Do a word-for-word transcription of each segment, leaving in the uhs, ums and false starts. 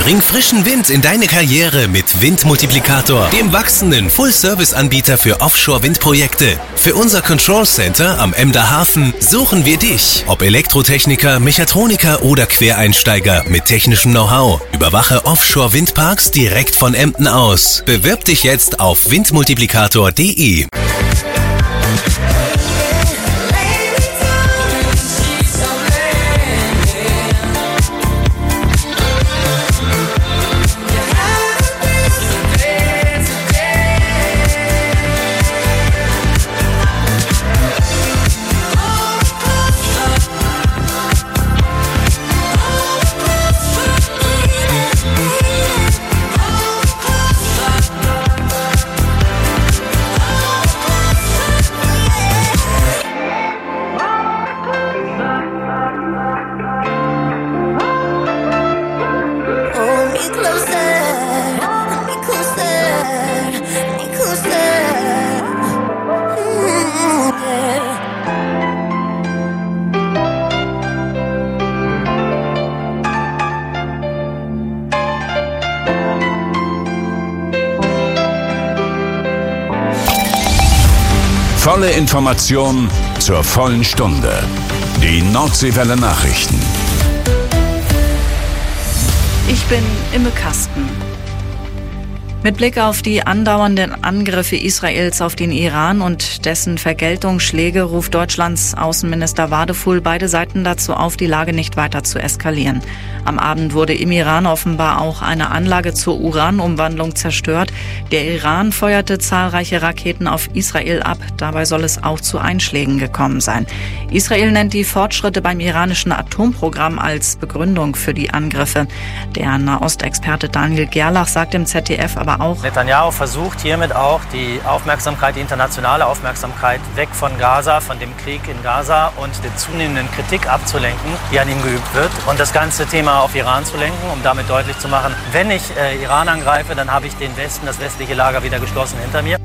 Bring frischen Wind in deine Karriere mit Windmultiplikator, dem wachsenden Full-Service-Anbieter für Offshore-Windprojekte. Für unser Control Center am Emder Hafen suchen wir dich. Ob Elektrotechniker, Mechatroniker oder Quereinsteiger mit technischem Know-how. Überwache Offshore-Windparks direkt von Emden aus. Bewirb dich jetzt auf windmultiplikator punkt de. Volle Information zur vollen Stunde. Die Nordseewelle Nachrichten. Ich bin Imme Kasten. Mit Blick auf die andauernden Angriffe Israels auf den Iran und dessen Vergeltungsschläge ruft Deutschlands Außenminister Wadefuhl beide Seiten dazu auf, die Lage nicht weiter zu eskalieren. Am Abend wurde im Iran offenbar auch eine Anlage zur Uranumwandlung zerstört. Der Iran feuerte zahlreiche Raketen auf Israel ab. Dabei soll es auch zu Einschlägen gekommen sein. Israel nennt die Fortschritte beim iranischen Atomprogramm als Begründung für die Angriffe. Der Nahostexperte Daniel Gerlach sagt im Z D F aber auch: Netanyahu versucht hiermit auch die Aufmerksamkeit, die internationale Aufmerksamkeit weg von Gaza, von dem Krieg in Gaza und der zunehmenden Kritik abzulenken, die an ihm geübt wird, und das ganze Thema auf Iran zu lenken, um damit deutlich zu machen, wenn ich äh, Iran angreife, dann habe ich den Westen, das westliche Lager wieder geschlossen hinter mir.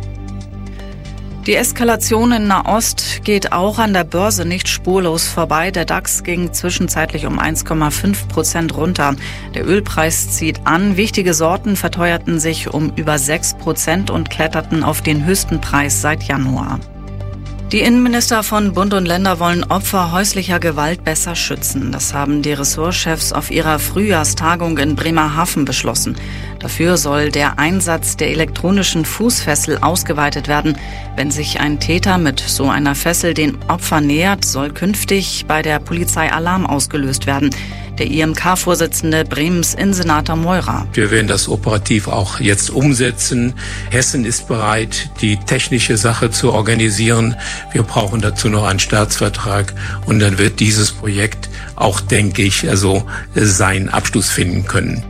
Die Eskalation in Nahost geht auch an der Börse nicht spurlos vorbei. Der DAX ging zwischenzeitlich um eins Komma fünf Prozent runter. Der Ölpreis zieht an. Wichtige Sorten verteuerten sich um über sechs Prozent und kletterten auf den höchsten Preis seit Januar. Die Innenminister von Bund und Länder wollen Opfer häuslicher Gewalt besser schützen. Das haben die Ressortchefs auf ihrer Frühjahrstagung in Bremerhaven beschlossen. Dafür soll der Einsatz der elektronischen Fußfessel ausgeweitet werden. Wenn sich ein Täter mit so einer Fessel den Opfern nähert, soll künftig bei der Polizei Alarm ausgelöst werden. Der I M K-Vorsitzende Bremens Innensenator Meurer: Wir werden das operativ auch jetzt umsetzen. Hessen ist bereit, die technische Sache zu organisieren. Wir brauchen dazu noch einen Staatsvertrag und dann wird dieses Projekt auch, denke ich, also seinen Abschluss finden können.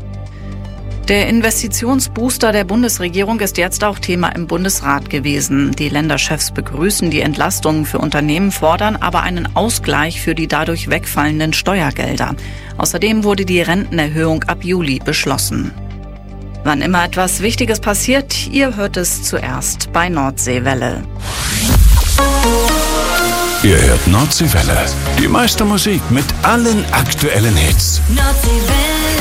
Der Investitionsbooster der Bundesregierung ist jetzt auch Thema im Bundesrat gewesen. Die Länderchefs begrüßen die Entlastungen für Unternehmen, fordern aber einen Ausgleich für die dadurch wegfallenden Steuergelder. Außerdem wurde die Rentenerhöhung ab Juli beschlossen. Wann immer etwas Wichtiges passiert, ihr hört es zuerst bei Nordseewelle. Ihr hört Nordseewelle. Die meiste Musik mit allen aktuellen Hits. Nordseewelle.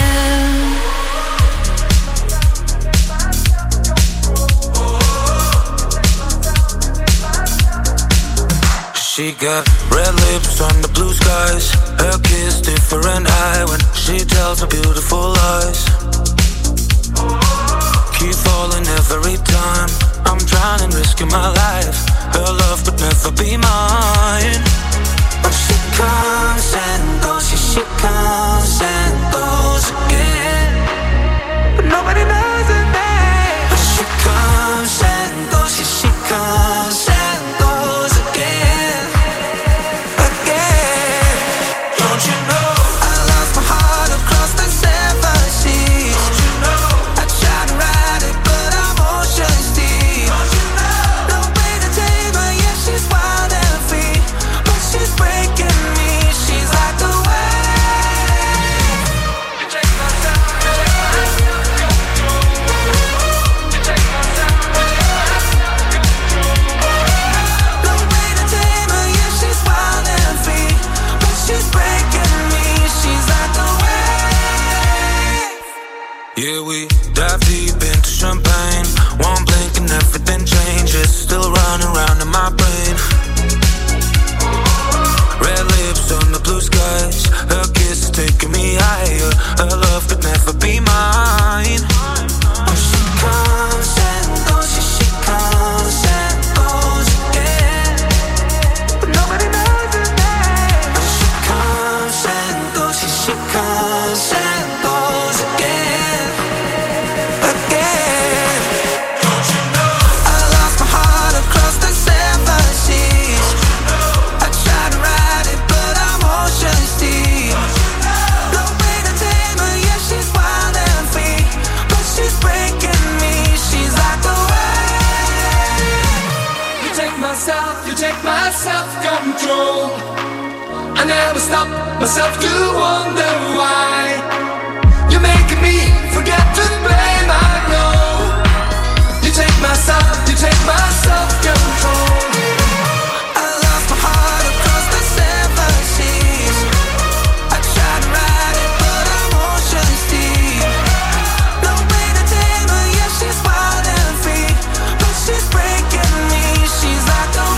She got red lips on the blue skies. Her kiss different eye when she tells her beautiful lies. Keep falling every time. I'm trying and risking my life. Her love could never be mine. But she comes and goes, yeah, she comes and goes again. But nobody knows her name. But she comes and goes, yeah, she comes and goes again. Don't you know I lost my heart across the seven seas? Don't you know I tried to ride it, but I'm ocean's deep. Don't you know no way to tame her, yeah, she's wild and free, but she's breaking me. She's like a wave. Yeah, we dive deep into champagne. One blink and everything changes. Still running around in my brain. Red lips on the blue skies. Her kiss is taking me higher. Her love could never be mine. Oh, she comes and goes. Yeah, she comes and goes again. But nobody knows her name. Oh, she comes and goes. Yeah, she comes and goes again. Again. Don't you know? I lost my heart across the seven seas. I tried to ride it, but I'm ocean's deep. No way to tame her, yeah, she's wild and free. But she's breaking me, she's like the wave. You take myself, you take my self-control. I never stop myself to wonder why. You're making me forget to blame, I know. You take myself, you take my self-control. I lost my heart across the seven seas. I tried to ride it, but I'm ocean's deep. No way to tame her, yeah, she's wild and free. But she's breaking me, she's like the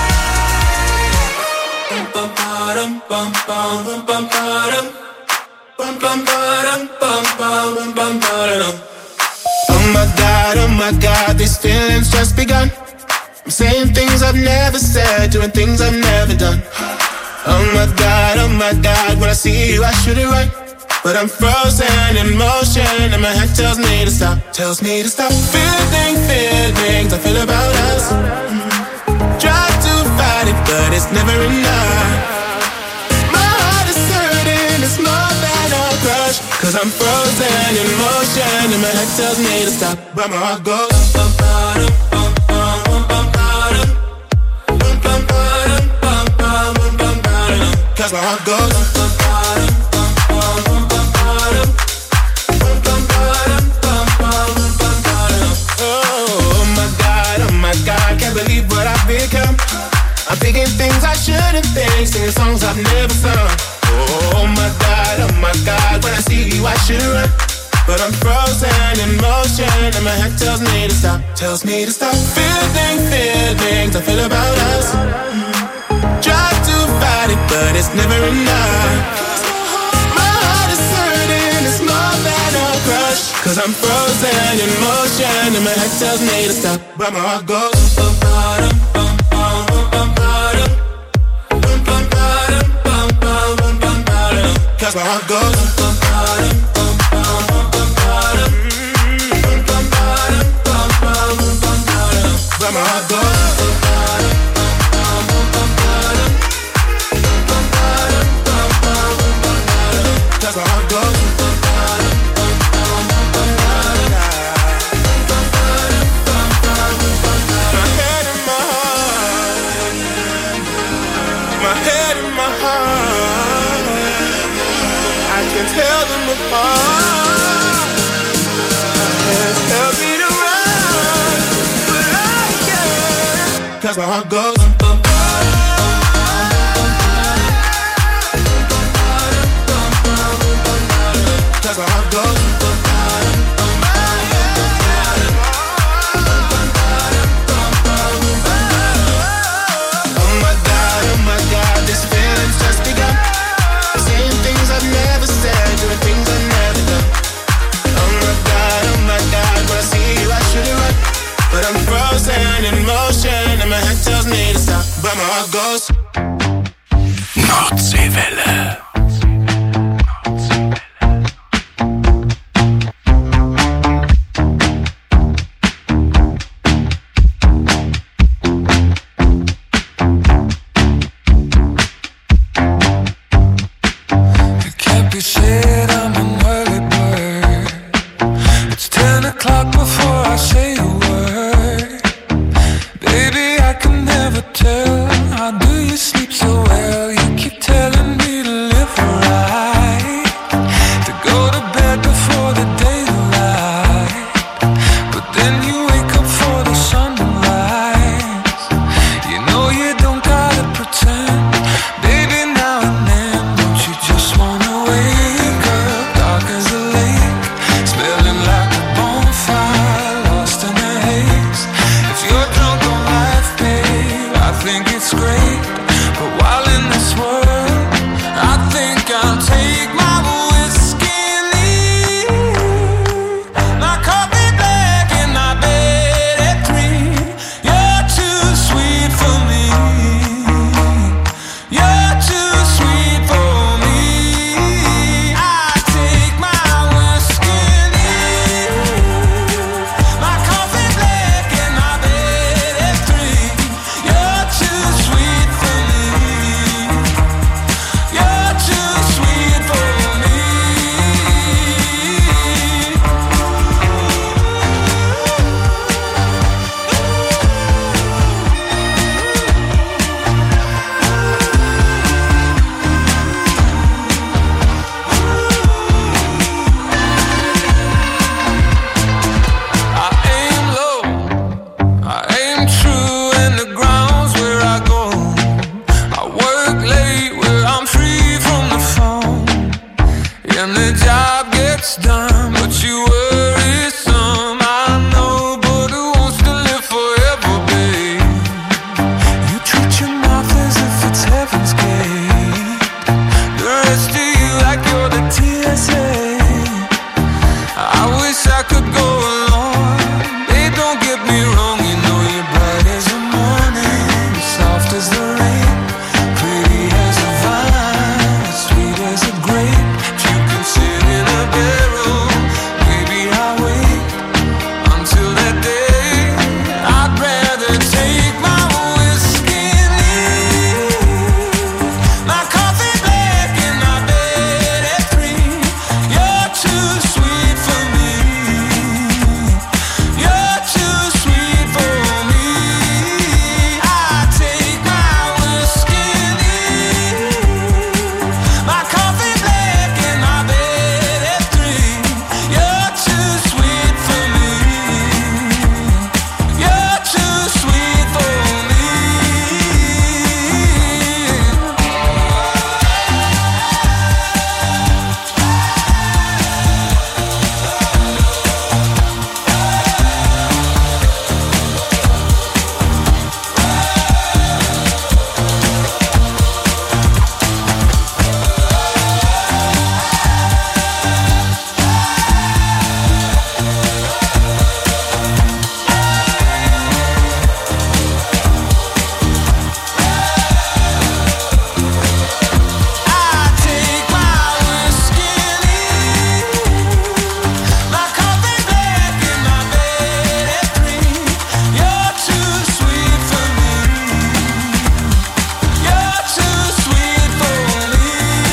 wave. Bum bum bum bum bum bum bum bum bum bum bum bum bum. Oh my God, oh my God, these feelings just begun. I'm saying things I've never said, doing things I've never done. Oh my God, oh my God, when I see you I should it right. But I'm frozen in motion and my head tells me to stop. Tells me to stop feeling feelings I feel about us. Try to fight it, but it's never enough. My heart is hurting, it's more than a crush. Cause I'm frozen in motion and my head tells me to stop. But my heart goes bum, bum, bum, bum, bum, bum, bum, bum, bum, bum, bum, bum, bum. Cause my heart goes bum, bum, bum, bum, bum, bum, bum, bum, bum, bum, bum. Oh my God, oh my God, can't believe what I've become. I'm thinking things I shouldn't think, singing songs I've never sung. Oh my God, oh my God, when I see you I should run. But I'm frozen in motion and my head tells me to stop. Tells me to stop feeling feelings I feel about us. Try to fight it, but it's never enough. My heart is hurting, it's more than a crush. Cause I'm frozen in motion and my head tells me to stop. But my heart goes bum, bum, bum, bum, bum, bum, bum, bum, bum, bum, bum, bum. Cause my heart goes bum, bum, bum, bum, bum, bum, bum, bum, bum, bum, bum, bum. But my heart goes bum, bum, bum, bum, bum, bum, bum, bum, bum, bum. Cause my heart goes bum, bum, bum, bum, bum, bum, bum. My head and my heart, my head and my heart, I can tell them apart. Hands tell me to run, but I can't. Cause my heart goes bum, bum, cause my heart goes bum, oh my God, oh my God, this feeling's just begun. Saying things I've never said, doing things I've never done. Oh my God, oh my God, when I see you I should it right. But I'm frozen in motion and my head tells me to stop. But my heart goes Nordseewelle. job gets done, but you worry some. I know, but who wants to live forever, babe? You treat your mouth as if it's heaven's gate. The rest of you like you're the T S A. I wish I could go along. Babe, don't get me wrong, you know you're bright as the morning, soft as the rain, pretty as a vine, sweet as a grape. If you can sit in a barrel, maybe I'll wait until that day. I'd rather take my whiskey and leave my coffee black in my bed at three. You're too sweet for me. You're too sweet for me. I take my whiskey and leave my coffee black in my bed at three. You're too sweet for me. You're too sweet for me. I take my whiskey and leave my coffee black in my bed at three. You're too sweet for me. You're too sweet for me.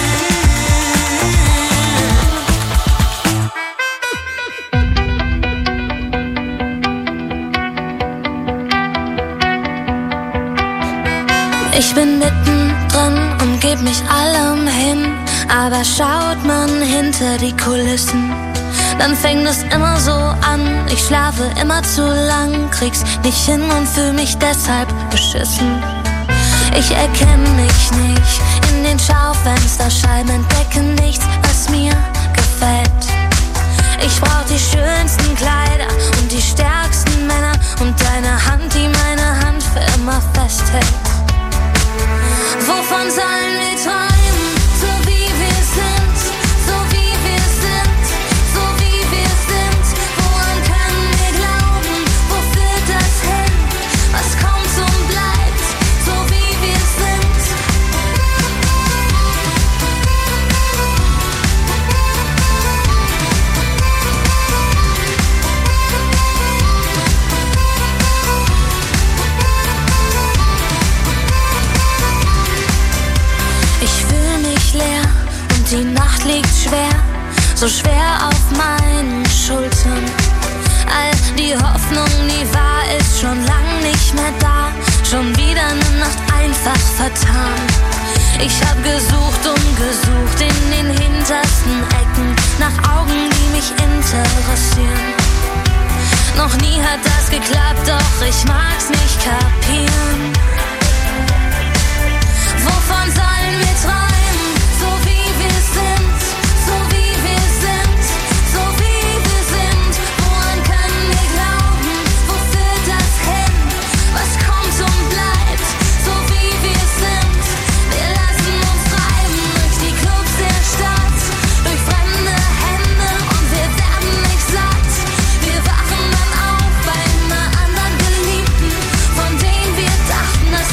Ich bin mittendrin und geb mich allem hin, aber schaut man hinter die Kulissen, dann fängt es immer so an. Ich schlafe immer zu lang, krieg's nicht hin und fühl mich deshalb beschissen. Ich erkenne mich nicht in den Schaufensterscheiben, entdecke nichts, was mir gefällt. Ich brauch die schönsten Kleider und die stärksten Männer und deine Hand, die meine Hand für immer festhält. Wovon sollen wir träumen, so wie wir sind, so wie wir sind, so wie wir sind? Woran können wir glauben, wo führt das hin? Was kommt und bleibt, so wie wir sind? Ich fühl mich leer und die Nacht liegt schwer, so schwer auf meinen Schultern. All die Hoffnung, die war, ist schon lang nicht mehr da. Schon wieder eine Nacht einfach vertan. Ich hab gesucht und gesucht in den hintersten Ecken nach Augen, die mich interessieren. Noch nie hat das geklappt, doch ich mag's nicht kapieren. Wovon sollen wir träumen, so wie wir sind, so wie wir sind, so wie wir sind? Woran können wir glauben, wo führt das hin? Was kommt und bleibt, so wie wir sind? Wir lassen uns treiben durch die Clubs der Stadt, durch fremde Hände und wir werden nicht satt. Wir wachen dann auf bei einer anderen Geliebten, von denen wir dachten, dass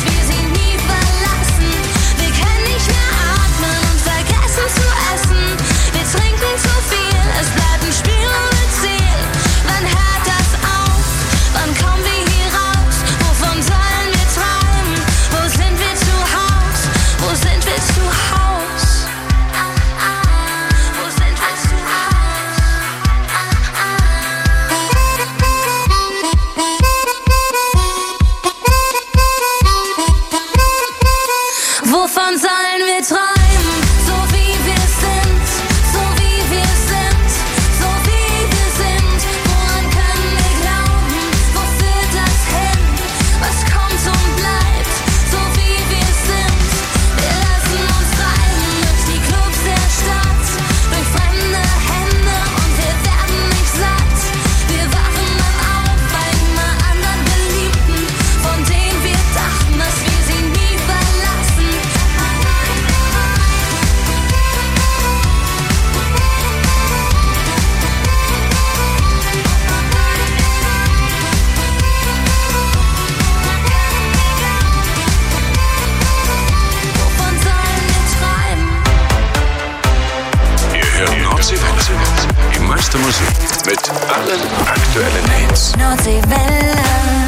Musik mit allen aktuellen Hits. Nordseewelle.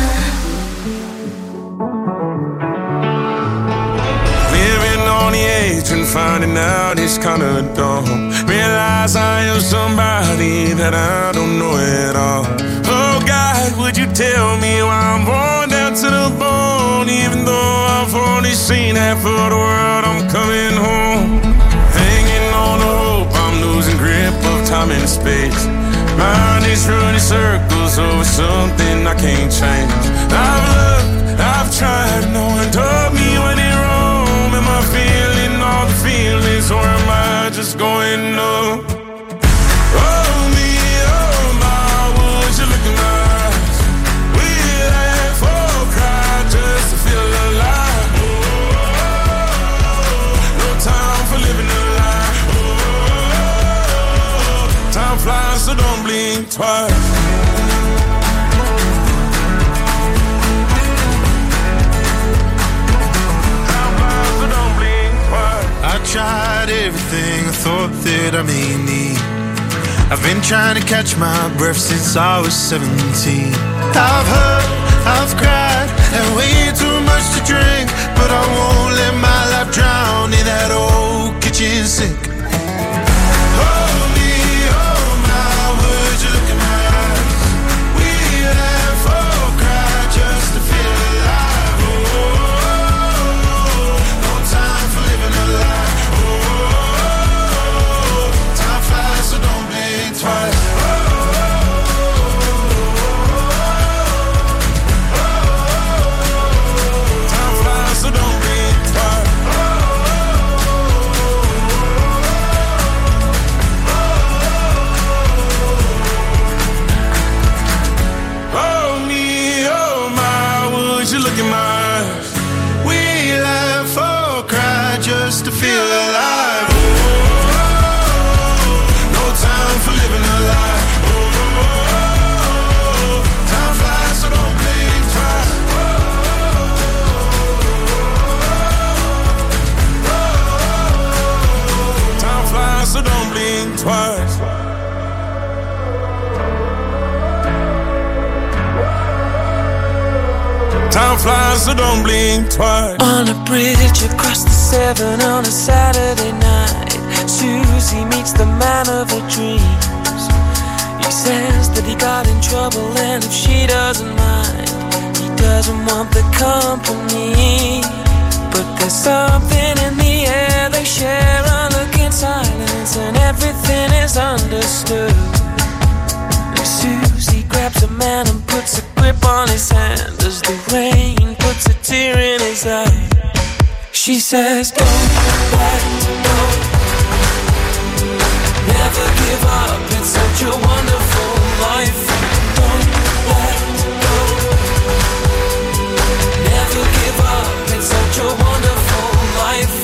Living on the edge and finding out it's kinda dumb. Realize I am somebody that I don't know at all. Oh God, would you tell me why I'm born down to the bone? Even though I've only seen half of the world, I'm coming home. Hanging on the hope, I'm losing grip of time and space. Mind is running circles over something I can't change. I've looked, I've tried, no one told me when it wrong. Am I feeling all the feelings, or am I just going numb? Oh me, oh my, would you look in my eyes? We laugh or cry just to feel alive. Oh, no time for living a lie. Oh, time flies, so don't blink twice. I tried everything I thought that I may need. I've been trying to catch my breath since I was seventeen. I've hurt, I've cried, and way too much to drink, but I won't let my life drown in that old kitchen sink. Hold me, oh my, would you look in my eyes? We laugh or cry just to feel alive. Oh, no time for living a lie. Twice. Time flies, so don't blink twice. Oh me, oh my, would you look in my eyes? We laugh or cry just to feel alive. Time for living a lie. Oh, time flies, so don't blink twice. Oh, time flies, so don't blink twice. Time flies, so don't blink twice. On a bridge across the Severn on a Saturday night, Susie meets the man of her dreams. He says that he got in trouble, and if she doesn't mind, he doesn't want the company. But there's something in the air, they share a look in silence, and everything is understood. And Susie grabs a man and puts a grip on his hand as the rain puts a tear in his eye. She says, don't let go, never give up, it's such a wonderful life. Don't let go, never give up, it's such a wonderful life.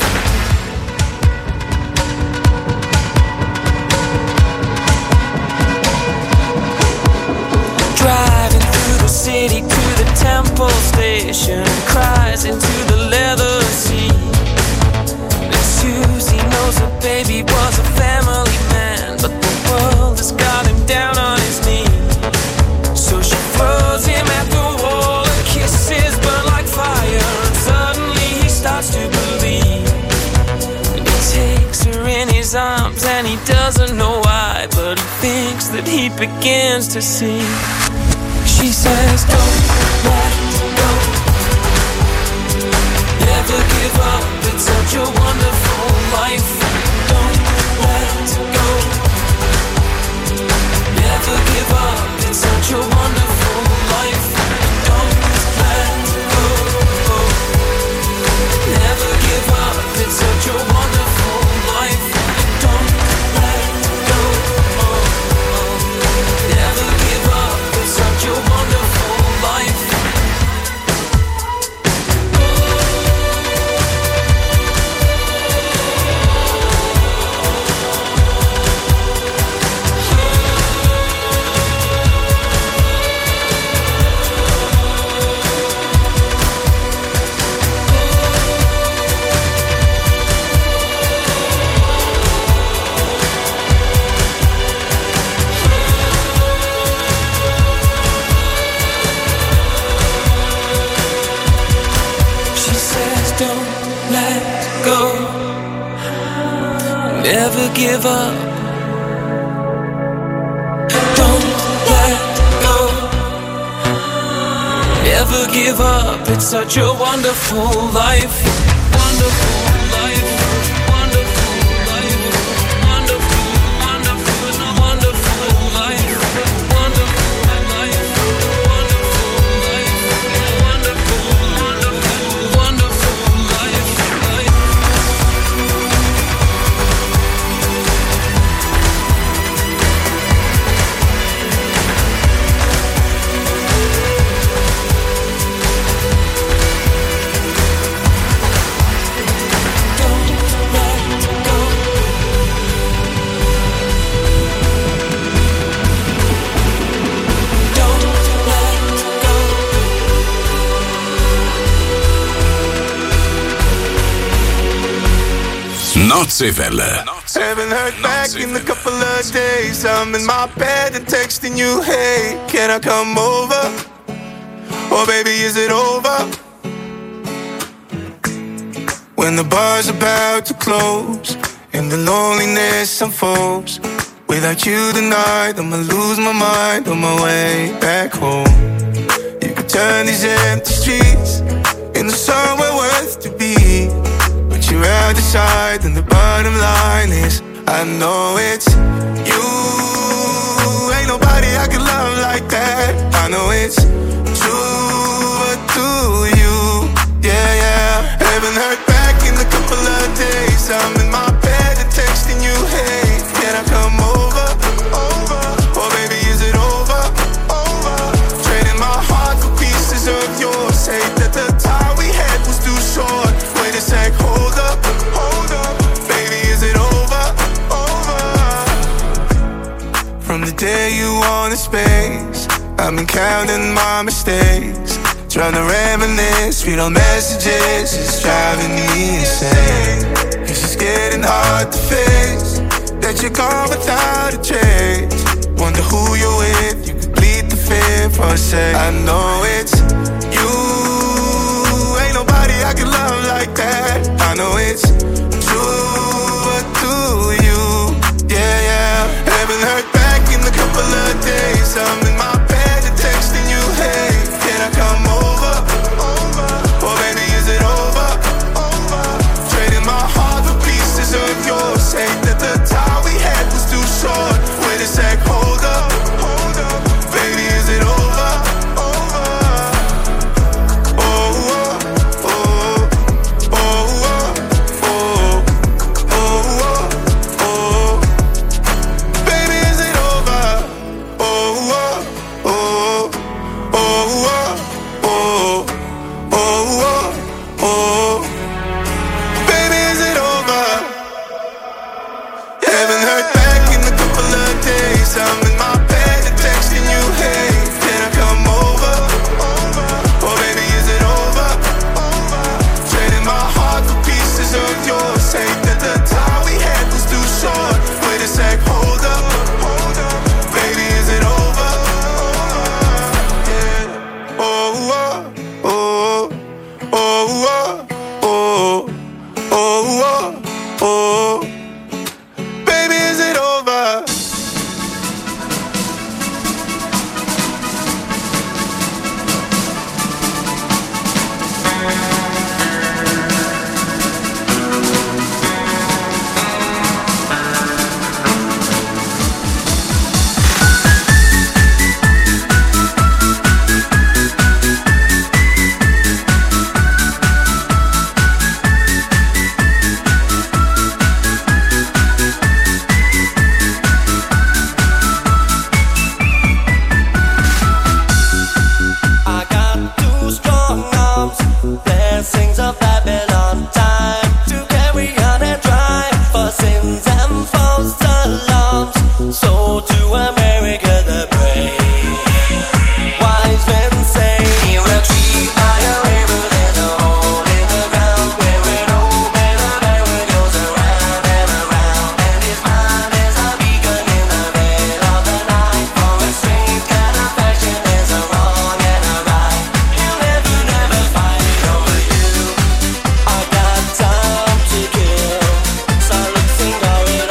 Driving through the city to the Temple Station, cries into the leather seat. And Susie knows her baby was a family man, but the world has got him down on his knees. So she throws him at the wall, and kisses burn like fire, and suddenly he starts to believe. And he takes her in his arms, and he doesn't know why, but he thinks that he begins to see. She says, don't let go, never give up, it's such a wonderful life. Don't let go, never give up, it's such a wonderful life. Don't let go, never give up, it's such a wonderful life. Don't let go, never give up, it's such a wonderful life. ever give up. Don't let go. Never give up. It's such a wonderful life. Wonderful life. Wonderful life. Wonderful, wonderful, wonderful life. Wonderful life. Wonderful life. Wonderful, wonderful, wonderful life. Nordseewelle. Haven't heard back in a couple of days. I'm in my bed and texting you, hey, can I come over? Oh baby, is it over? When the bar's about to close and the loneliness unfolds, without you tonight, I'ma lose my mind on my way back home. You could turn these empty streets into somewhere worth to be, but you're out the side, and the bottom line is I know it's you. Ain't nobody I can love like that. I know it's true, but do you? Yeah, yeah. Haven't heard back in a couple of days. I'm in my bed and texting you, hey, can I come over? Over. Oh baby, is it over? Over. Trading my heart for pieces of yours. Hate that the time we had was too short. Wait a sec, hold up, hold up. Baby, is it over? Over. From the day you wanted space, I've been counting my mistakes, trying to reminisce, read all messages, it's driving me insane. Cause it's getting hard to face that you're gone without a trace. Wonder who you're with, you could bleed the fear for a sec. I know it's you. Ain't nobody I can love like that. I know it's true, but do you? Yeah, yeah. Haven't heard back in a couple of days. I'm in my bed and texting you, hey, can I come over? Over. Oh baby, is it over? Over. Trading my heart for pieces of yours. Hate that the time we had was too short. Wait a sec, hold up, hold up. Baby, is it over? Over. Oh, oh, oh, oh, oh, oh, oh. Baby, is it over? Oh, oh, oh, oh, oh, oh, oh. Baby, is it over? Haven't heard back in a couple of days. I'm in my bed and texting you, hey, can I come over? Over. Oh baby, is it over? Over. Trading my heart for pieces of yours. Hate that the time we had was too short. Wait a sec, hold up, hold up. Baby, is it over? Yeah. Oh, oh, oh, oh, oh, oh, oh, oh. Baby, is it over? I got two strong arms, blessings of Babylon, time to carry on and drive for sins and false alarms. So to America the brave, wise men say, hear a tree by a river, there's a hole in the ground where it open up and it goes around and around. And his mind is a beacon in the veil of the night. For a strange kind of fashion, there's a wrong and a right. He'll never, never fight over you. I got time to kill, so let's sing our it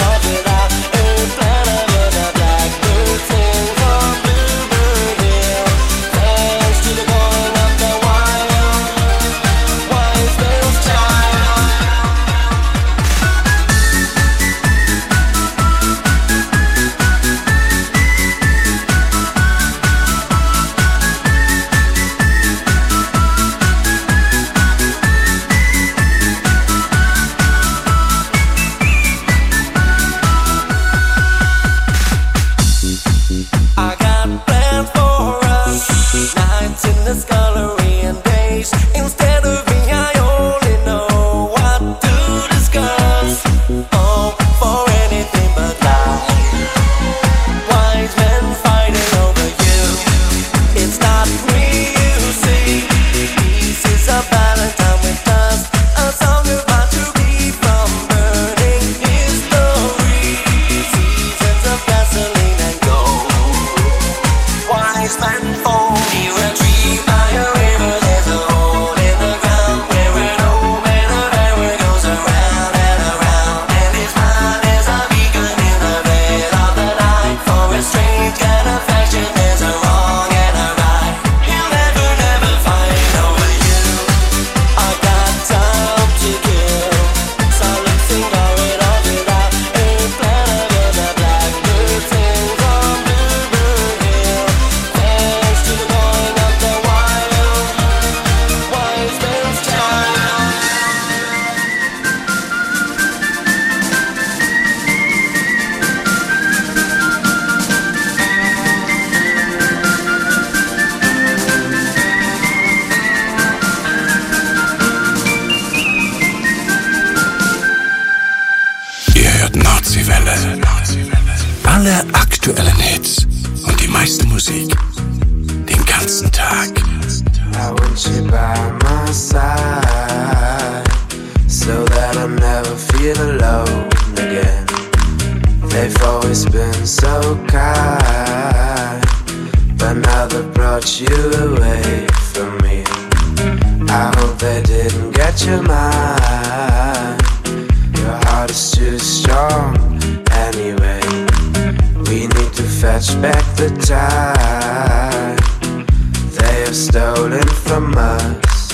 meiste Musik. Den ganzen Tag. I want you by my side, so that I'll never feel alone again. They've always been so kind, but now they brought you away from me. I hope they didn't get your mind. Your heart is too strong anyway. We need to fetch back the time they have stolen from us.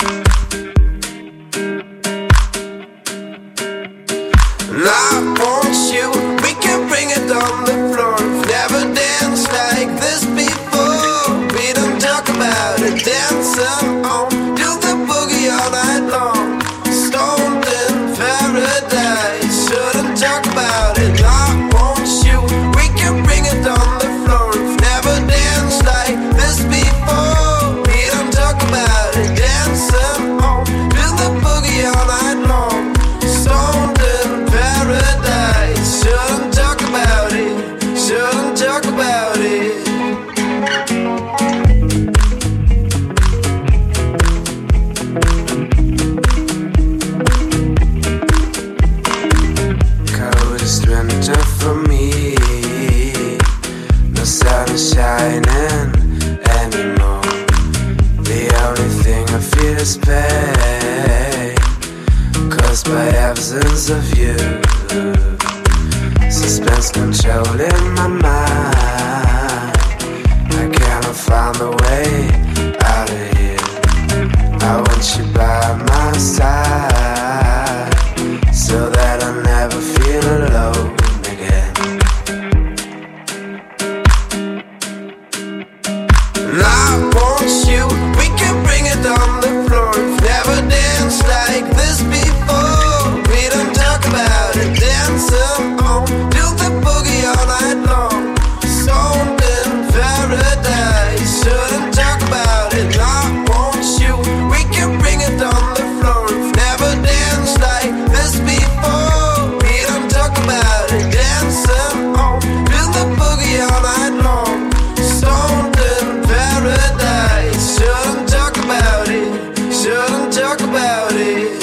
And I want you, we can bring it on the floor. We've never danced like this before. We don't talk about it, dancing on, do the boogie all night long. Stoned in paradise, shouldn't talk about it. I want you, we can bring it on the floor. We've never danced like this before. We don't talk about it, dancing on, do the boogie all night long. Stoned in paradise, shouldn't talk about it, shouldn't talk about it. Coldest winter for me, no sun is shining anymore. The only thing I feel is pain, caused by absence of you. Suspense controlling my mind, I cannot find a way out of here. I want you by my side, so that I'll never feel alone again. And I want you, we can bring it on the floor. We've never danced like this before. We don't talk about it, dancing on, do the boogie all night long. Stoned in paradise, shouldn't talk about it. I want you, we can bring it on the floor. We've never danced like this before. We don't talk about it, dancing on, do the boogie all night long. Stoned in paradise, shouldn't talk about it, shouldn't talk about it.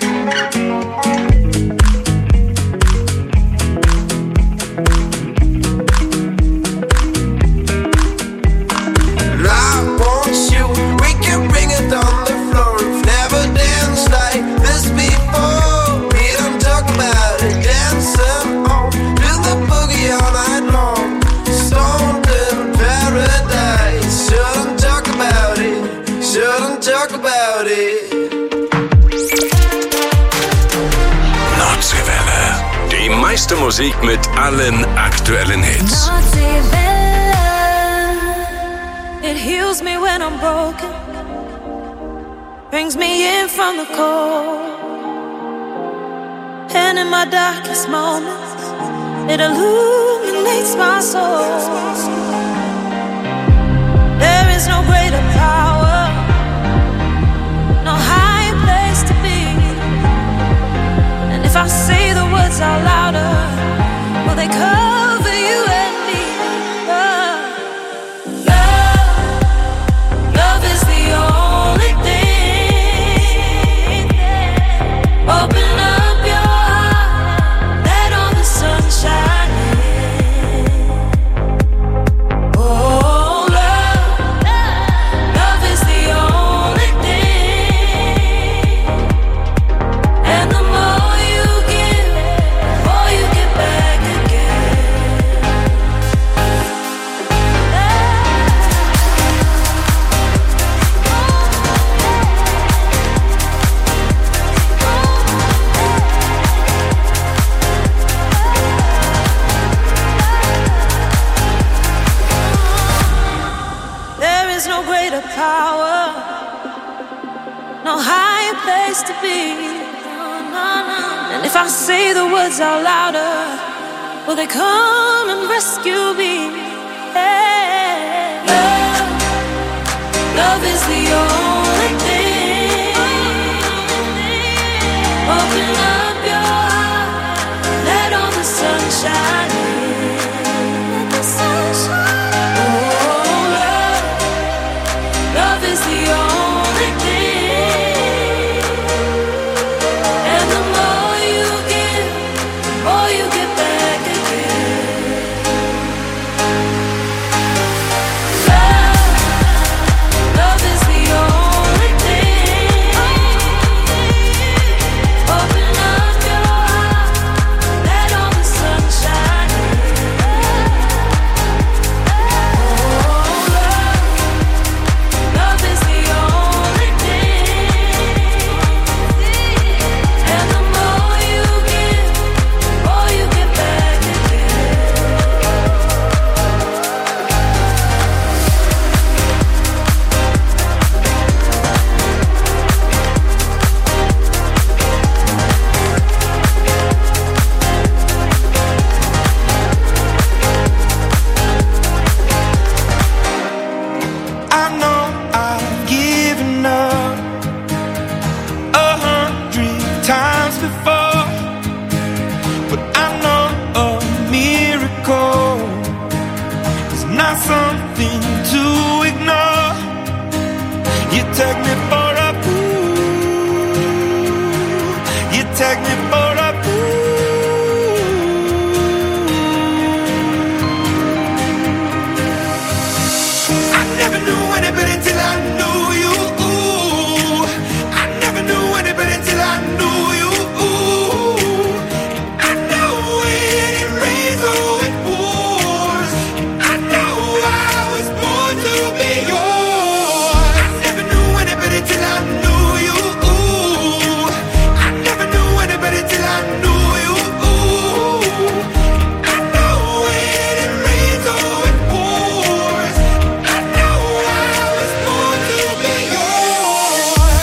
And I want you, we can bring it on the floor. We've never danced like this before. We don't talk about it, dancing on, do the boogie all night long. Stoned in paradise, shouldn't talk about it, shouldn't talk about it. Nordseewelle. Die meiste Musik mit allen aktuellen Hits. It heals me when I'm broken, brings me in from the cold, and in my darkest moments, it illuminates my soul. There is no greater power, no higher place to be, and if I say the words out louder, will they cover you and me? Oh. Love, love is the only thing. Open up your heart, let all the sun shine in. Oh, love, love is the only thing. And the more you give, the more you get back again. There is no greater power, no higher place to be. And if I say the words out louder, will they come and rescue me? Hey. Love, love is the only thing. Open up your heart, let all the sun shine in. Let the sun shine in. not something to ignore. You take me for a fool. You take me for a fool. I never knew anybody till I knew you. I never knew anybody till I knew you. I know when it rains or it pours. I know I was born to be yours. I never knew anybody till I knew you. I never knew anybody till I knew you. I know when it rains or it pours. I know I was born to be yours.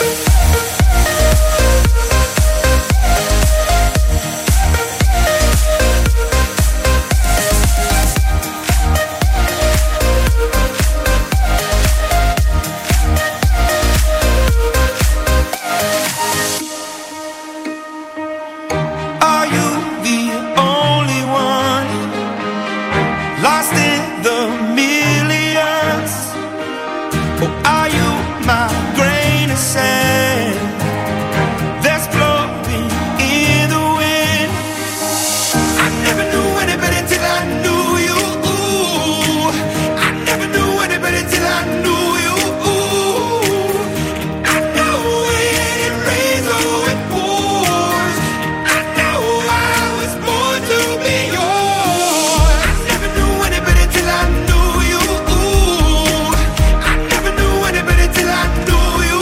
Are you the only one lost in the millions? Or are you my grain of sand that's blowing in the wind? I never knew anybody till I knew you. I never knew anybody till I knew you. I know when it rains or it pours. I know I was born to be yours. I never knew anybody till I knew you. I never knew anybody till I knew you.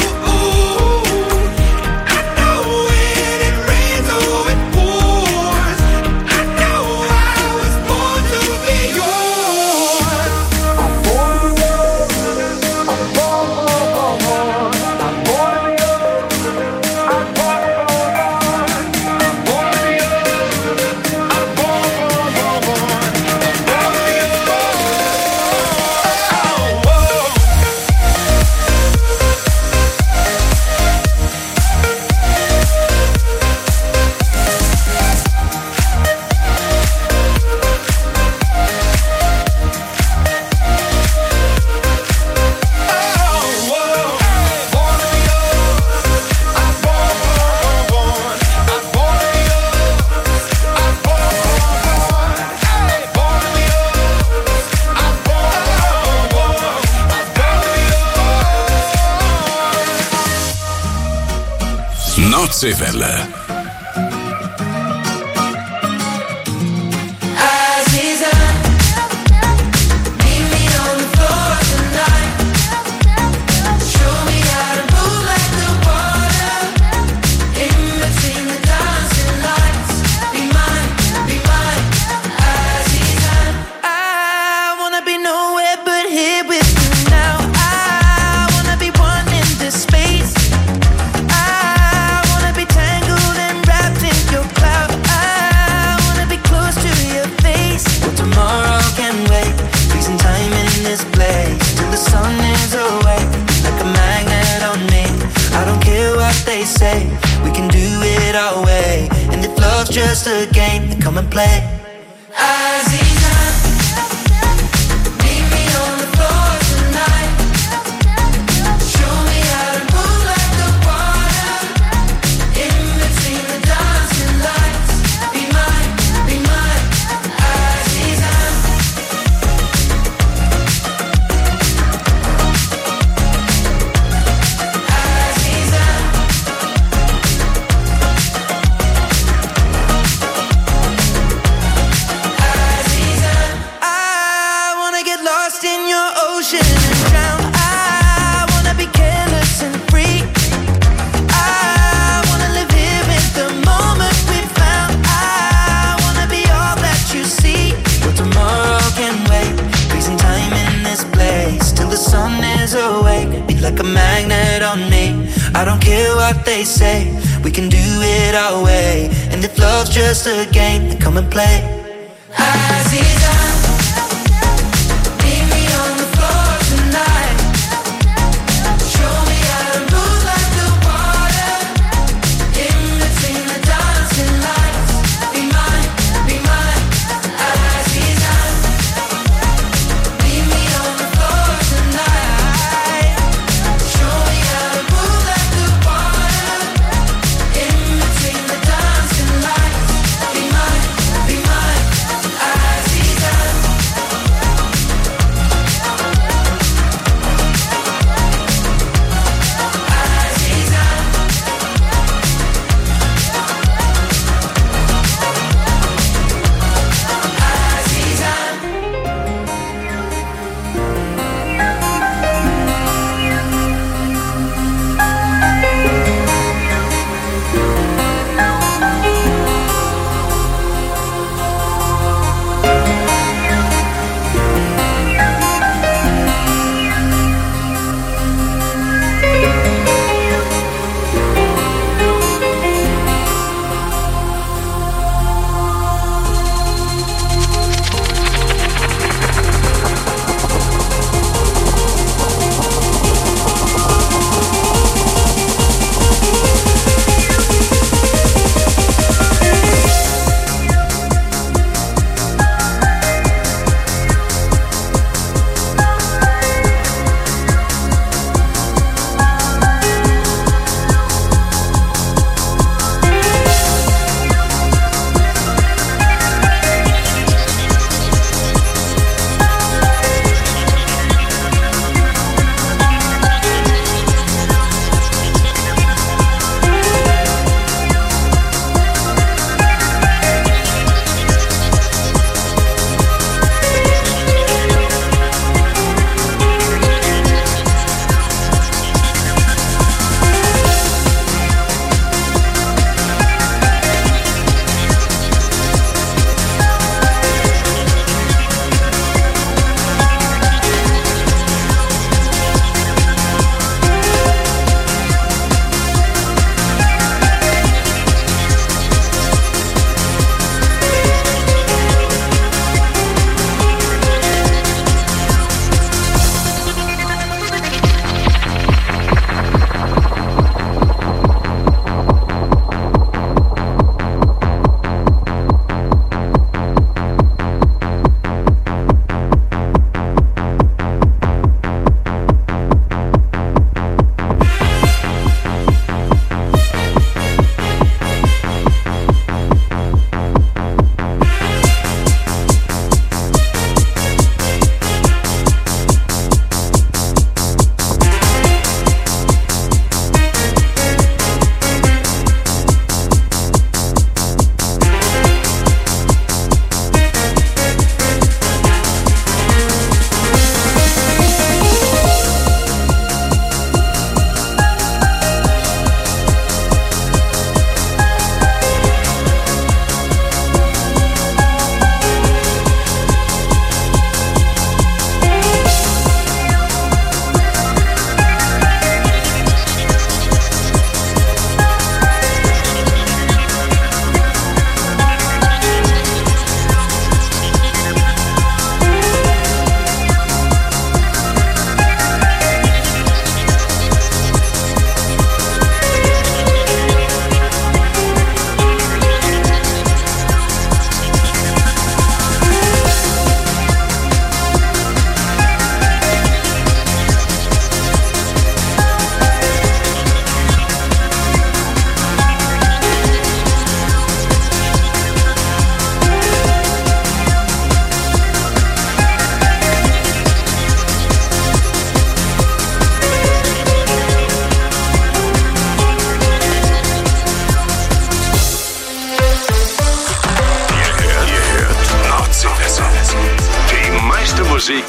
I know when it rains or it pours. I know I was born to be yours. I'm born to be yours. I'm born, born, born, born. I'm born to be yours. I'm born, born, born. I'm born to be yours. I'm born, born, born, born. I'm born to be yours. Oh, whoa. Nordseewelle. I wanna be nowhere but here with you now. I wanna be one in this space. I wanna be tangled and wrapped in your cloud. I wanna be close to your face. Well, tomorrow can wait. Freezing time in this place till the sun is away. Like a magnet on me. I don't care what they say. We can do it our way. And if love's just a game, then come and play. Azizan, meet me on the floor tonight. Show me how to move like the water. In between the dancing lights. Be mine, be mine, Azizan. Azizan. I wanna get lost in your ocean and drown. I wanna be careless and free. I wanna live here in the moment we found. I wanna be all that you see. Well, tomorrow can wait. Freezing time in this place till the sun is awake. Be like a magnet on me. I don't care what they say. We can do it our way. And if love's just a game, then come and play. Azizan, meet me on the floor tonight. Show me how to move like the water. In between the dancing lights. Be mine, be mine, Azizan. Meet me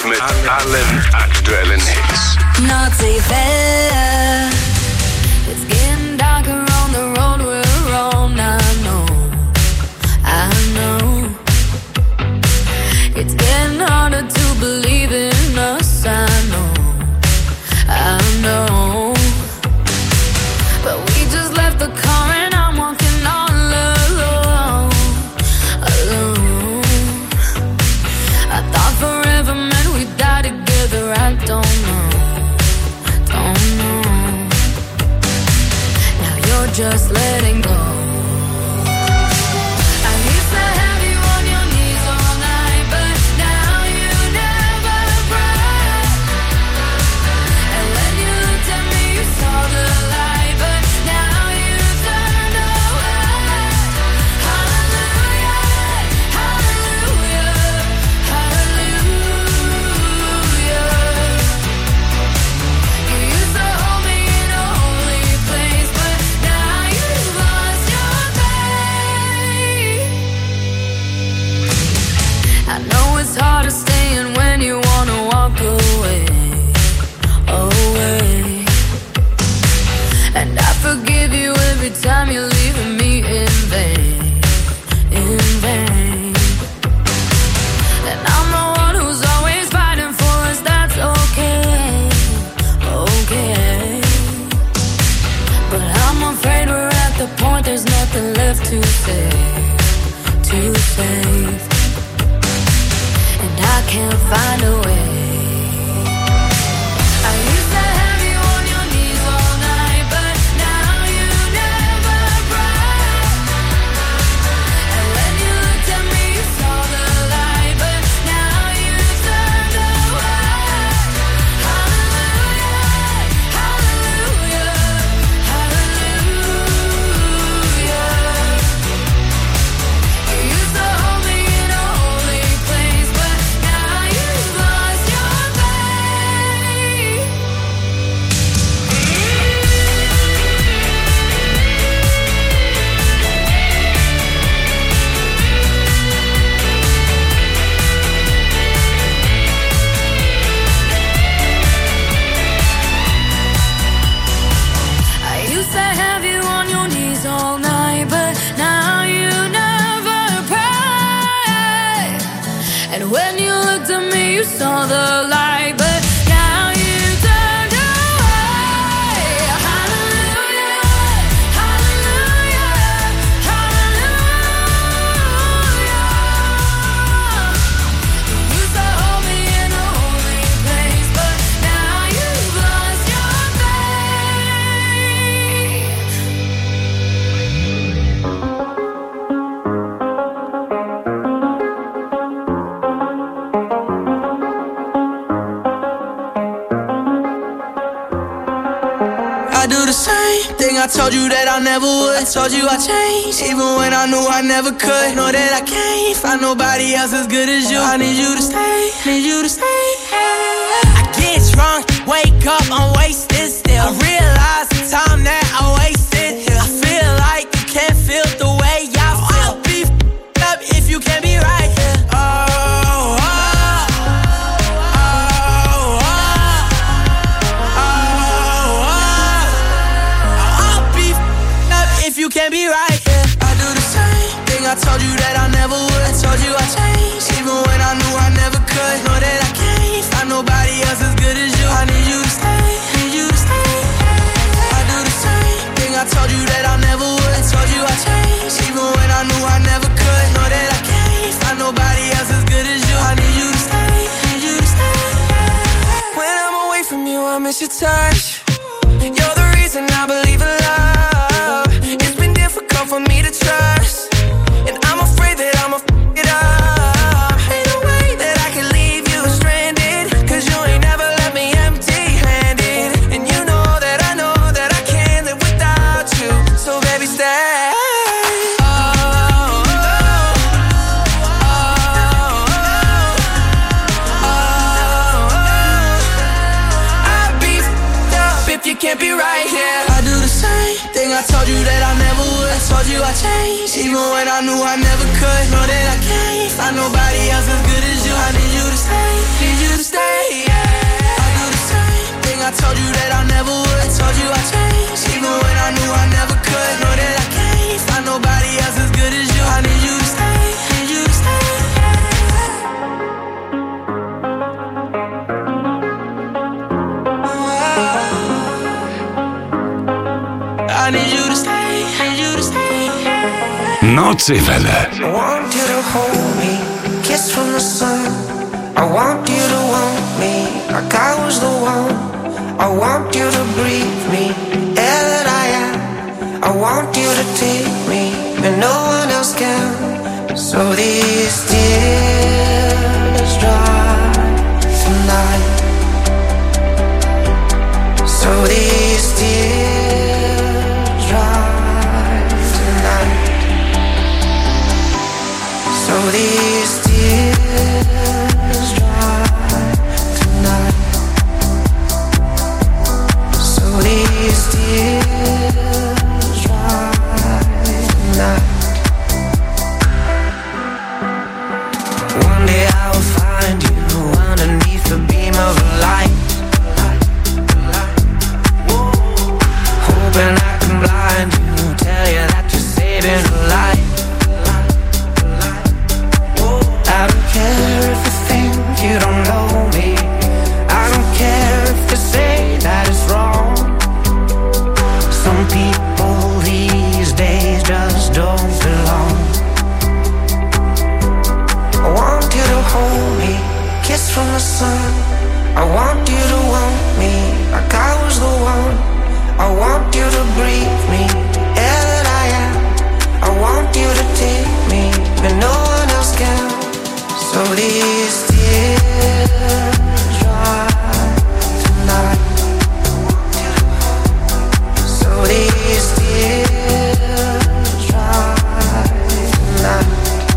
mit allen aktuellen Hits. Nordseewelle. It's getting darker on the road we're on. I know, I know. It's getting harder to believe in us. I know, I know. But we just left the car and I'm walking all alone, alone. I thought forever meant we'd die together. I don't know, don't know. Now you're just letting go. I used to have you on your knees all night, but now you never cry. And when you looked at me, you saw the light, but now you turned away. Hallelujah, hallelujah, hallelujah. You used to hold me in a holy place, but now you've lost your faith. I know it's hard to stay in when you wanna walk away, away. And I forgive you every time you're leaving me in vain, in vain. And I'm the one who's always fighting for us, that's okay, okay. But I'm afraid we're at the point there's nothing left to say, to save. And I can't find a way. I used to have you on your knees all night, but now you never cry. And when you looked at me, you saw the light, but now you turned away. Hallelujah, hallelujah, hallelujah. You used to hold me in a holy place, but now you've lost your faith. I used to have you on your knees all night, but now you never pray. And when you looked at me, you saw the light, but now you turned away. Hallelujah, hallelujah, hallelujah. You used to hold me in a holy place, but now you've lost your faith. I do the same thing I told you that I never would. I told you I changed, even when I knew I never could. Know that I can't find nobody else as good as you. I need you to stay, need you to stay. I get drunk, wake up, I'm wasted still. I realize the time that I wasted here. I feel like you can't feel the way I feel. I'll be f***ed up if you can't be right here. Oh, oh, oh, oh, oh, oh. I'll be f***ed up if you can't be right here. I do the same thing I told you that I never would. I told you I changed, even when I knew I never could. Know that I can't find nobody else as good as you. I need you to stay, need you to stay. I do the same thing I told you that I never would. I told you I changed, even when I knew I never could. Know that I can't find nobody else as good as you. I need you to stay, need you to stay. When I'm away from you, I miss your touch. You're the reason I believe in love. It's been difficult for me to trust, and I'm afraid that I'ma f*** it up. Ain't no way that I can leave you stranded, 'cause you ain't never left me empty-handed. And you know that I know that I can't live without you. So baby, stay. Oh, oh, oh, oh, oh. I'd be f***ed up if you can't be right here. I do the same thing I told you that I never would. I told you I changed, even when I knew I never could. Know that I can't find nobody else as good as you. I need you to stay, need you to stay, yeah. I do the same thing, I told you that I never would. I told you I changed, even when I knew I never could. Know that I can't find nobody else as good as you. I need you to stay, need you to stay, I need you to stay, need you to stay. Nordseewelle. I want you to hold me, kiss from the sun. I want you to want me like I was the one. I want you to breathe me, air that I am. I want you to take me and no one else can. So these tears dry tonight. So these tears dry tonight. So these tears dry tonight. So these tears dry tonight. One day I will find you underneath the beam of a light. Hoping I can blind you, tell you that you're saving a life. I don't care if you think you don't know me. I don't care if you say that it's wrong. Some people these days just don't belong. I want you to hold me, kiss from the sun. I want you to want me like I was the one. I want you to breathe me, air that I am. I want you to take me and no one else can. So these tears dry tonight. So these tears dry tonight.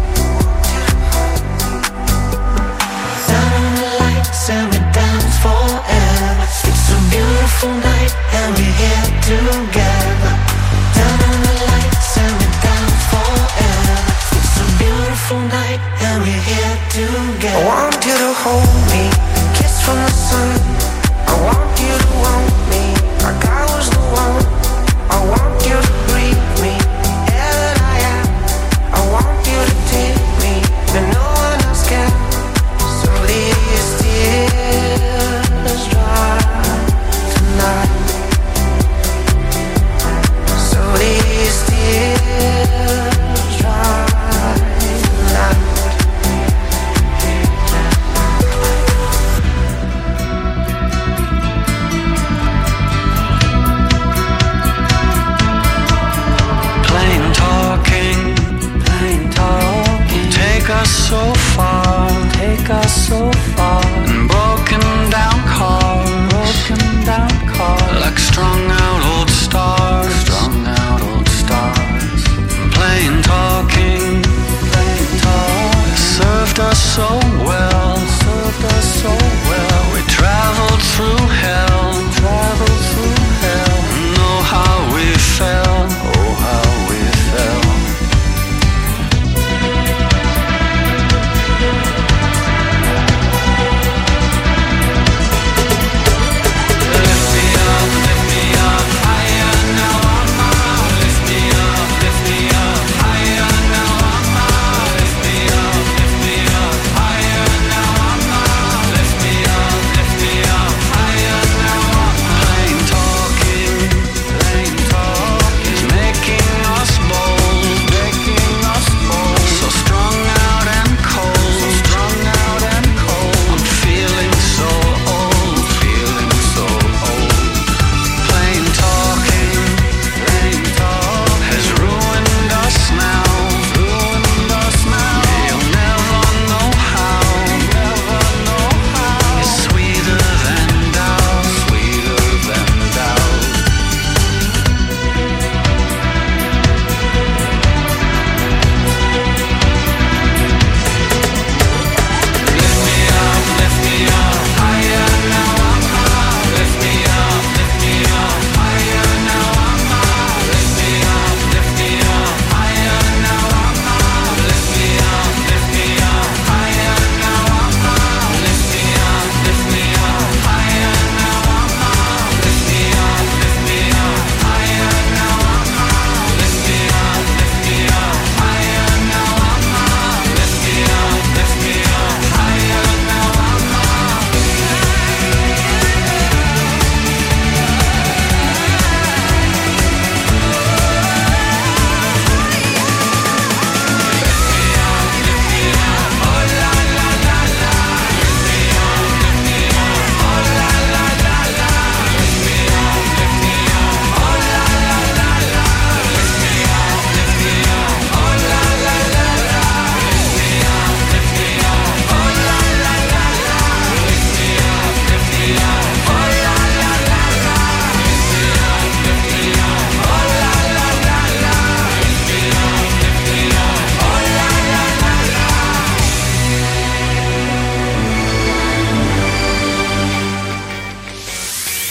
Turn on the lights and we dance forever. It's a beautiful night and we're here together. Turn on the lights and we dance forever. It's a beautiful night and we're here together. I want you to hold me,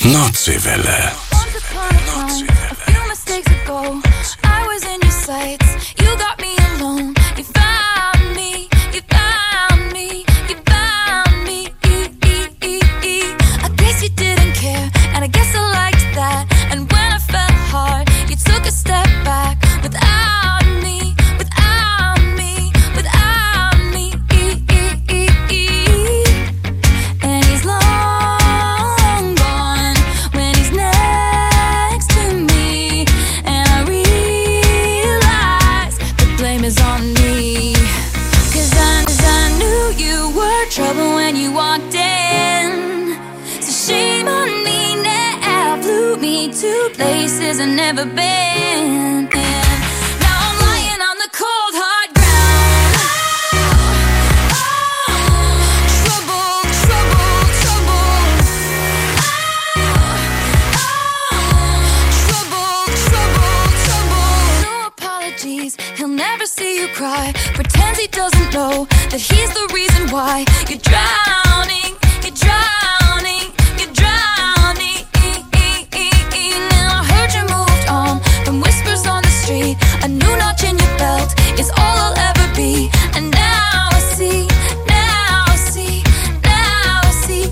Nordseewelle. Places I've never been. And now I'm lying on the cold hard ground. Oh, trouble, trouble, trouble. Oh, trouble, trouble, trouble. No apologies, he'll never see you cry. Pretends he doesn't know that he's the reason why you're drowning, you're drowning, you're drowning. From whispers on the street, a new notch in your belt is all I'll ever be. And now I see, now I see, now I see.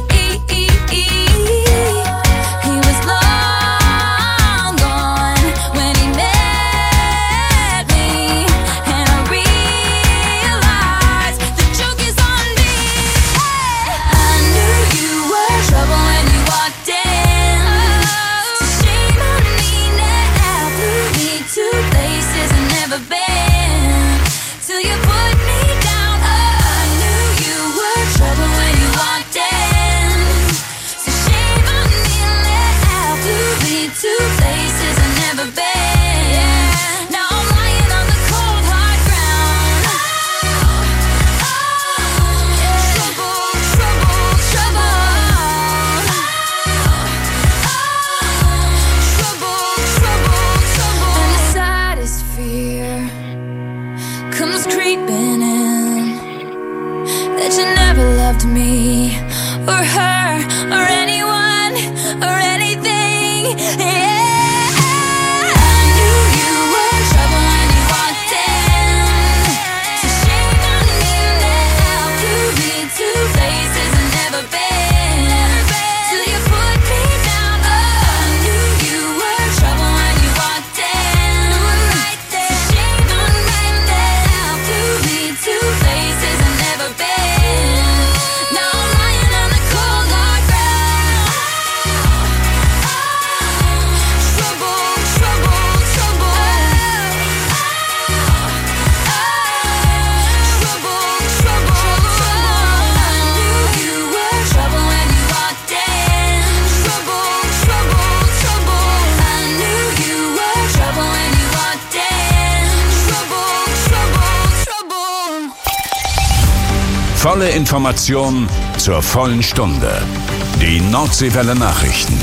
He was long gone when he met me, and I realized the joke is on me. I knew you were trouble when you walked in. Been till you put me down. Oh, I knew you were trouble when you walked in. So shame on me, let out to me to places I've never been. Now I'm lying on the cold hard ground. Oh, oh, yeah. Trouble, trouble, trouble. Oh, trouble, trouble, trouble. And the saddest fear comes creeping in, that you never loved me or her or anyone or anything. Yeah, I knew you were trouble when you walked in. So shame on me, now prove me to places I've never been. Till you put me down. Oh, I knew you were trouble when you walked in. Right there, shame on me, now prove me to places I've never been. Now I'm lying on the cold hard ground. Trouble, trouble, trouble. Trouble, trouble, trouble. I knew you were trouble when you walked in. Trouble, trouble, trouble. I knew you were trouble when you walked in. Trouble, trouble, trouble. Volle Information zur vollen Stunde. Die Nordseewelle Nachrichten.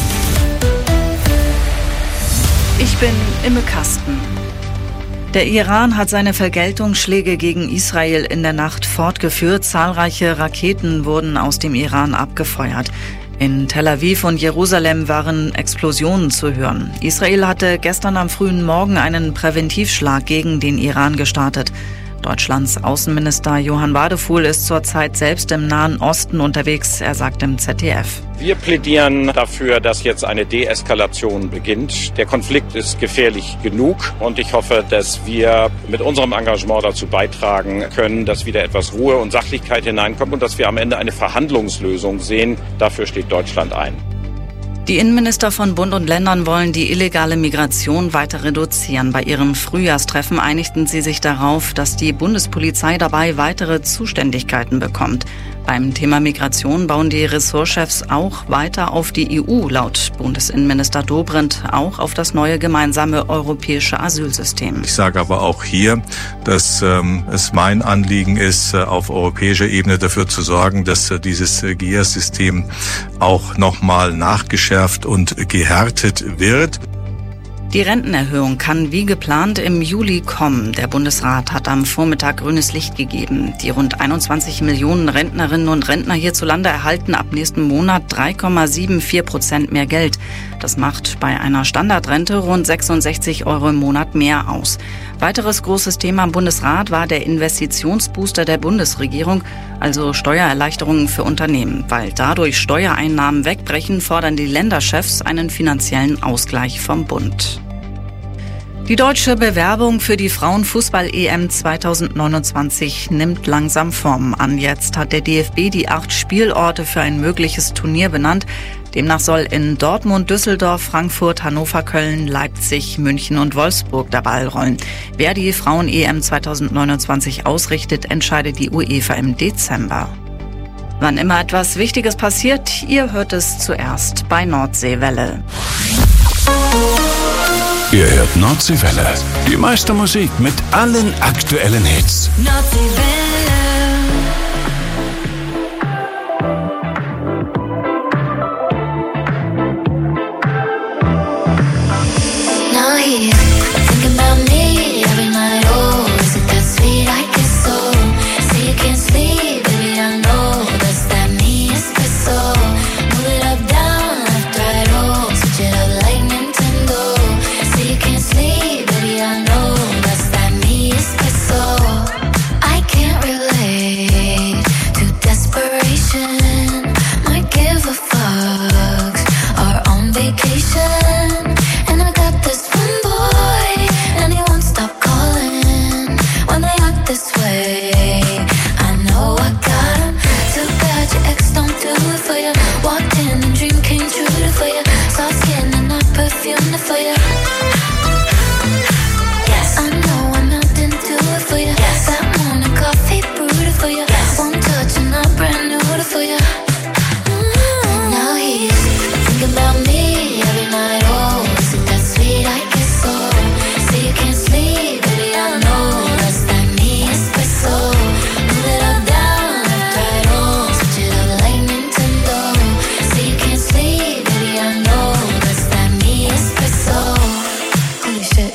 Ich bin Imme Kasten. Der Iran hat seine Vergeltungsschläge gegen Israel in der Nacht fortgeführt. Zahlreiche Raketen wurden aus dem Iran abgefeuert. In Tel Aviv und Jerusalem waren Explosionen zu hören. Israel hatte gestern am frühen Morgen einen Präventivschlag gegen den Iran gestartet. Deutschlands Außenminister Johann Wadefuhl ist zurzeit selbst im Nahen Osten unterwegs. Er sagt im Z D F. Wir plädieren dafür, dass jetzt eine Deeskalation beginnt. Der Konflikt ist gefährlich genug und ich hoffe, dass wir mit unserem Engagement dazu beitragen können, dass wieder etwas Ruhe und Sachlichkeit hineinkommt und dass wir am Ende eine Verhandlungslösung sehen. Dafür steht Deutschland ein. Die Innenminister von Bund und Ländern wollen die illegale Migration weiter reduzieren. Bei ihrem Frühjahrstreffen einigten sie sich darauf, dass die Bundespolizei dabei weitere Zuständigkeiten bekommt. Beim Thema Migration bauen die Ressortchefs auch weiter auf die E U, laut Bundesinnenminister Dobrindt auch auf das neue gemeinsame europäische Asylsystem. Ich sage aber auch hier, dass ähm, es mein Anliegen ist, auf europäischer Ebene dafür zu sorgen, dass äh, dieses G I A S-System auch nochmal nachgeschärft und gehärtet wird. Die Rentenerhöhung kann wie geplant im Juli kommen. Der Bundesrat hat am Vormittag grünes Licht gegeben. Die rund einundzwanzig Millionen Rentnerinnen und Rentner hierzulande erhalten ab nächsten Monat drei Komma vierundsiebzig Prozent mehr Geld. Das macht bei einer Standardrente rund sechsundsechzig Euro im Monat mehr aus. Weiteres großes Thema im Bundesrat war der Investitionsbooster der Bundesregierung, also Steuererleichterungen für Unternehmen. Weil dadurch Steuereinnahmen wegbrechen, fordern die Länderchefs einen finanziellen Ausgleich vom Bund. Die deutsche Bewerbung für die Frauenfußball-E M zweitausendneunundzwanzig nimmt langsam Form an. Jetzt hat der D F B die acht Spielorte für ein mögliches Turnier benannt. Demnach soll in Dortmund, Düsseldorf, Frankfurt, Hannover, Köln, Leipzig, München und Wolfsburg der Ball rollen. Wer die Frauen-E M zweitausendneunundzwanzig ausrichtet, entscheidet die UEFA im Dezember. Wann immer etwas Wichtiges passiert, ihr hört es zuerst bei Nordseewelle. Ihr hört Nordseewelle. Die meiste Musik mit allen aktuellen Hits. Nordseewelle. Now here, thinking about me every night. Oh, is it that sweet? I guess so. Say you can't sleep, baby, I know that's that me espresso. Move it up, down, left, right, oh, switch it up like Nintendo. Say you can't sleep, baby, I know that's that me espresso. I can't relate to desperation. Might give a fuck. Are on vacation, and I got this one boy, and he won't stop calling when they act this way. I know I got him. Too bad your ex don't do it for you. Walked in and dream came true for you. Soft skin and I perfumed it for you.